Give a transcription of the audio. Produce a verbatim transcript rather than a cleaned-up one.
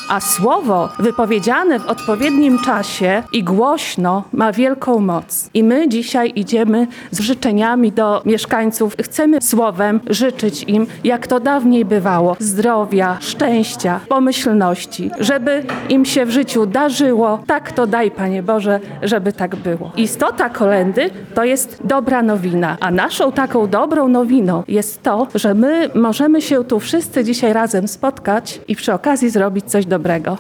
A słowo wypowiedziane w odpowiednim czasie i głośno ma wielką moc. I my dzisiaj idziemy z życzeniami do mieszkańców. Chcemy słowem życzyć im, jak to dawniej bywało, zdrowia, szczęścia, pomyślności, żeby im się w życiu darzyło. Tak to daj, Panie Boże, żeby tak było. Istota kolędy to jest dobra nowina, a naszą taką dobrą nowiną jest to, że my możemy się tu wszyscy dzisiaj razem spotkać i przy okazji zrobić coś dobrego.